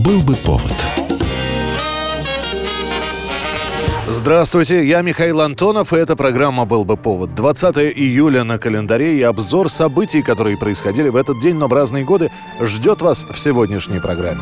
Был бы повод. Здравствуйте, я Михаил Антонов, и эта программа «Был бы повод». 20 июля на календаре, и обзор событий, которые происходили в этот день, но в разные годы, ждет вас в сегодняшней программе.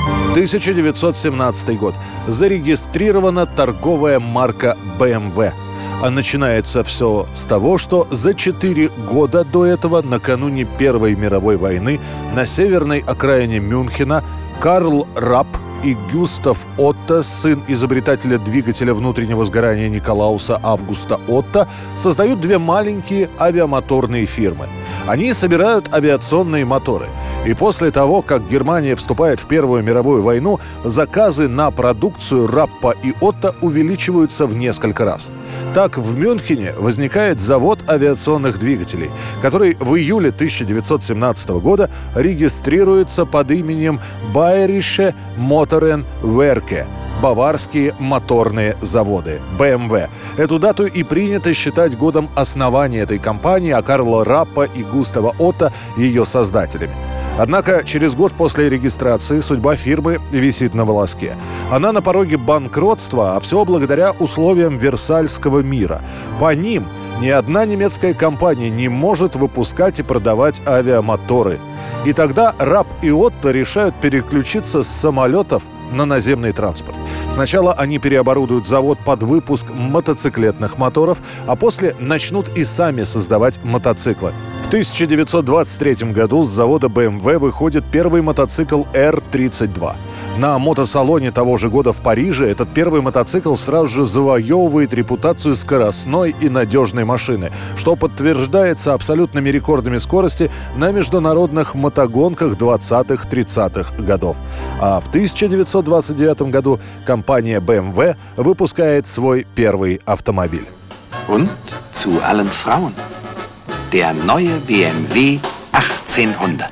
1917 год. Зарегистрирована торговая марка BMW. А начинается все с того, что за 4 года до этого, накануне Первой мировой войны, на северной окраине Мюнхена Карл Рапп и Гюстав Отто, сын изобретателя двигателя внутреннего сгорания Николауса Августа Отто, создают две маленькие авиамоторные фирмы. Они собирают авиационные моторы. И после того, как Германия вступает в Первую мировую войну, заказы на продукцию Раппа и Отто увеличиваются в несколько раз. Так, в Мюнхене возникает завод авиационных двигателей, который в июле 1917 года регистрируется под именем Bayerische Motorenwerke – Баварские моторные заводы, BMW. Эту дату и принято считать годом основания этой компании, а Карла Раппа и Густава Отто – ее создателями. Однако через год после регистрации судьба фирмы висит на волоске. Она на пороге банкротства, а все благодаря условиям Версальского мира. По ним ни одна немецкая компания не может выпускать и продавать авиамоторы. И тогда Рапп и Отто решают переключиться с самолетов на наземный транспорт. Сначала они переоборудуют завод под выпуск мотоциклетных моторов, а после начнут и сами создавать мотоциклы. В 1923 году с завода BMW выходит первый мотоцикл R32. На мотосалоне того же года в Париже этот первый мотоцикл сразу же завоевывает репутацию скоростной и надежной машины, что подтверждается абсолютными рекордами скорости на международных мотогонках 20-30-х годов. А в 1929 году компания BMW выпускает свой первый автомобиль. Und zu allen Frauen. Der neue BMW 1800.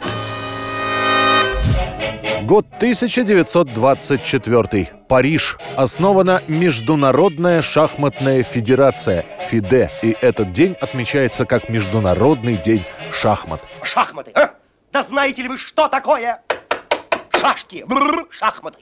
Год 1924. Париж. Основана Международная шахматная федерация ФИДЕ. И этот день отмечается как Международный день шахмат. Шахматы, а? Да знаете ли вы, что такое шашки? Шахматы.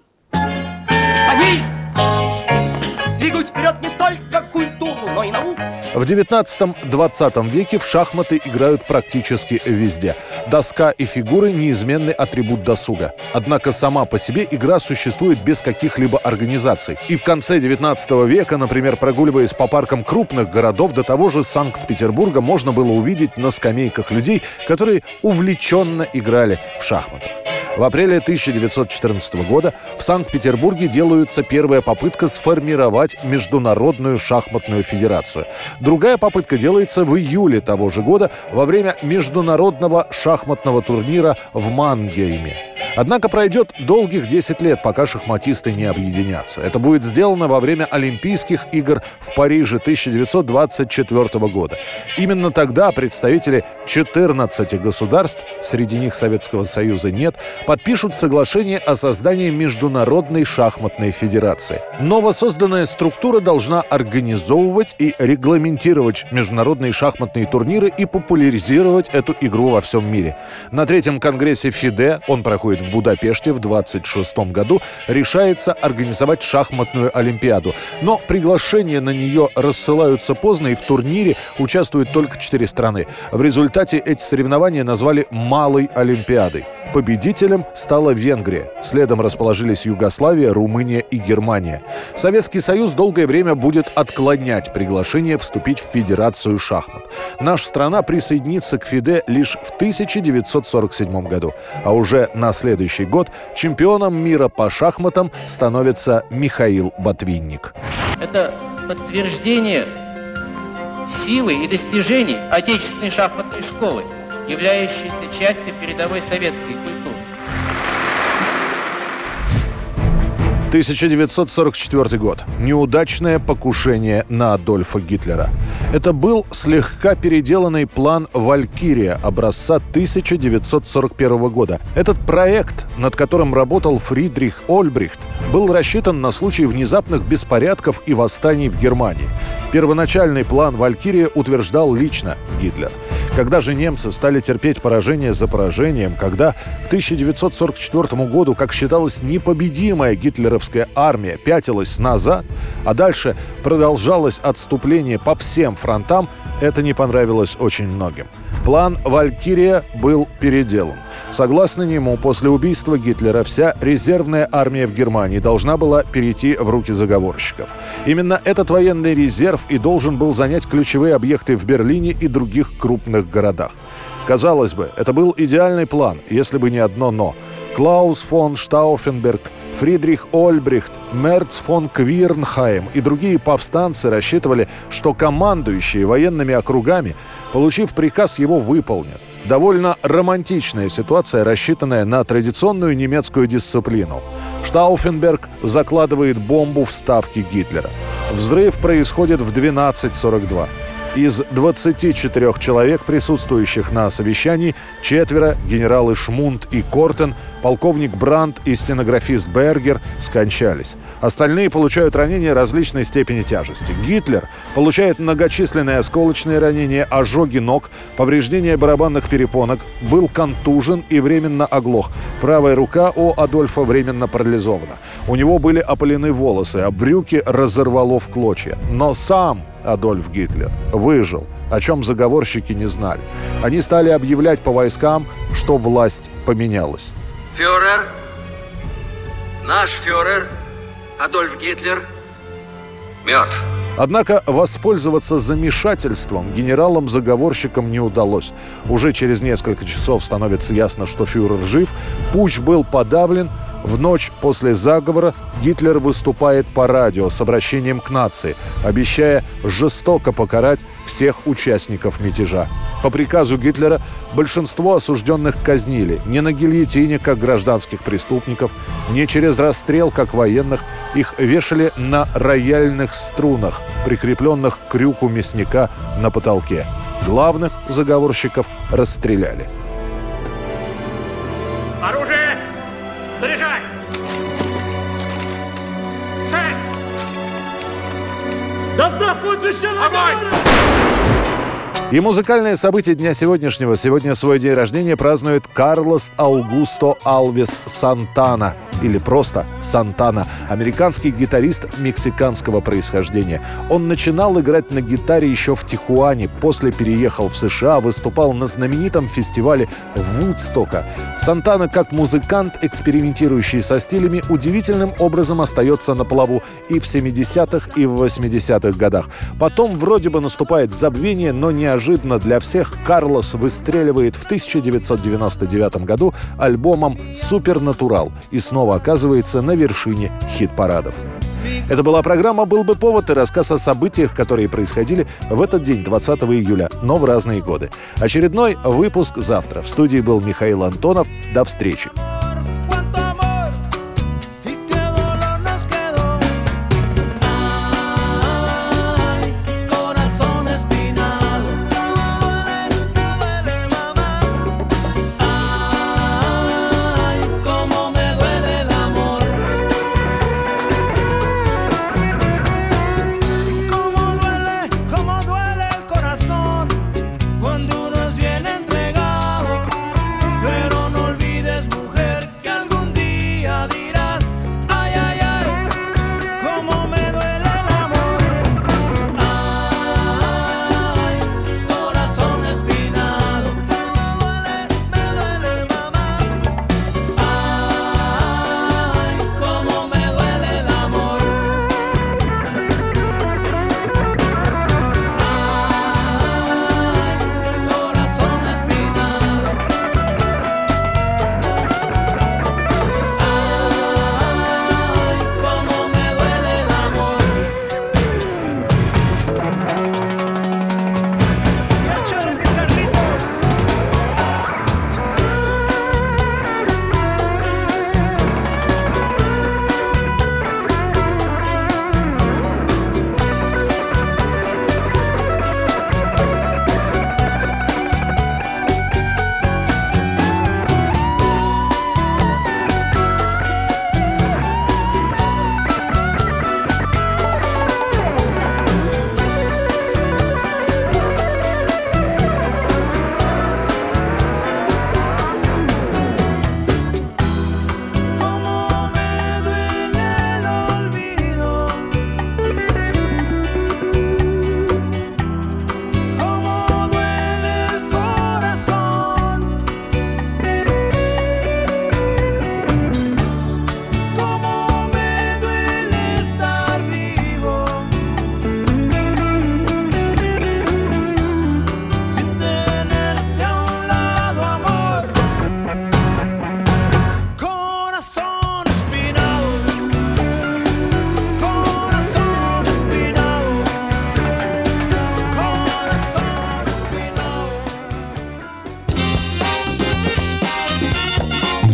Они двигают вперед не только культуру, но и науку. В 19-20 веке в шахматы играют практически везде. Доска и фигуры – неизменный атрибут досуга. Однако сама по себе игра существует без каких-либо организаций. И в конце 19 века, например, прогуливаясь по паркам крупных городов, до того же Санкт-Петербурга, можно было увидеть на скамейках людей, которые увлеченно играли в шахматы. В апреле 1914 года в Санкт-Петербурге делается первая попытка сформировать Международную шахматную федерацию. Другая попытка делается в июле того же года во время международного шахматного турнира в Мангейме. Однако пройдет долгих 10 лет, пока шахматисты не объединятся. Это будет сделано во время Олимпийских игр в Париже 1924 года. Именно тогда представители 14 государств, среди них Советского Союза нет, подпишут соглашение о создании Международной шахматной федерации. Новосозданная структура должна организовывать и регламентировать международные шахматные турниры и популяризировать эту игру во всем мире. На третьем конгрессе ФИДЕ, он проходит в Будапеште в 1926 году, решается организовать шахматную олимпиаду. Но приглашения на нее рассылаются поздно, и в турнире участвуют только 4 страны. В результате эти соревнования назвали «Малой Олимпиадой». Победителем стала Венгрия. Следом расположились Югославия, Румыния и Германия. Советский Союз долгое время будет отклонять приглашение вступить в Федерацию шахмат. Наша страна присоединится к ФИДЕ лишь в 1947 году. А уже на следующий год чемпионом мира по шахматам становится Михаил Ботвинник. Это подтверждение силы и достижений отечественной шахматной школы, являющейся частью передовой советской культуры. 1944 год. Неудачное покушение на Адольфа Гитлера. Это был слегка переделанный план «Валькирия» образца 1941 года. Этот проект, над которым работал Фридрих Ольбрихт, был рассчитан на случай внезапных беспорядков и восстаний в Германии. Первоначальный план «Валькирия» утверждал лично Гитлер. Когда же немцы стали терпеть поражение за поражением, когда в 1944 году, как считалось, непобедимая гитлеровская армия пятилась назад, а дальше продолжалось отступление по всем фронтам, это не понравилось очень многим. План «Валькирия» был переделан. Согласно нему, после убийства Гитлера вся резервная армия в Германии должна была перейти в руки заговорщиков. Именно этот военный резерв и должен был занять ключевые объекты в Берлине и других крупных городах. Казалось бы, это был идеальный план, если бы не одно «но». Клаус фон Штауфенберг, Фридрих Ольбрихт, Мерц фон Квирнхайм и другие повстанцы рассчитывали, что командующие военными округами, получив приказ, его выполнят. Довольно романтичная ситуация, рассчитанная на традиционную немецкую дисциплину. Штауфенберг закладывает бомбу в ставки Гитлера. Взрыв происходит в 12:42. Из 24 человек, присутствующих на совещании, 4 — генералы Шмунд и Кортен, полковник Брандт и стенографист Бергер — скончались. Остальные получают ранения различной степени тяжести. Гитлер получает многочисленные осколочные ранения, ожоги ног, повреждения барабанных перепонок, был контужен и временно оглох. Правая рука у Адольфа временно парализована. У него были опалены волосы, а брюки разорвало в клочья. Но сам Адольф Гитлер выжил, о чем заговорщики не знали. Они стали объявлять по войскам, что власть поменялась. Фюрер, наш фюрер Адольф Гитлер мертв. Однако воспользоваться замешательством генералам-заговорщикам не удалось. Уже через несколько часов становится ясно, что фюрер жив, путч был подавлен. В ночь после заговора Гитлер выступает по радио с обращением к нации, обещая жестоко покарать всех участников мятежа. По приказу Гитлера большинство осужденных казнили не на гильотине, как гражданских преступников, не через расстрел, как военных. Их вешали на рояльных струнах, прикрепленных к крюку мясника на потолке. Главных заговорщиков расстреляли. Оружие! Заряжай! Цель! Да здравствует священный огонь! И музыкальное событие дня сегодняшнего. Сегодня свой день рождения празднует Карлос Аугусто Алвес Сантана, или просто Сантана, американский гитарист мексиканского происхождения. Он начинал играть на гитаре еще в Тихуане, после переехал в США, выступал на знаменитом фестивале Вудстока. Сантана, как музыкант, экспериментирующий со стилями, удивительным образом остается на плаву и в 70-х, и в 80-х годах. Потом вроде бы наступает забвение, но неожиданно для всех Карлос выстреливает в 1999 году альбомом «Супернатурал» и снова оказывается на вершине хит-парадов. Это была программа «Был бы повод» и рассказ о событиях, которые происходили в этот день, 20 июля, но в разные годы. Очередной выпуск завтра. В студии был Михаил Антонов. До встречи. Cuando uno es bien entregado, pero no olvides, mujer.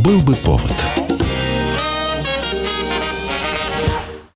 Был бы повод.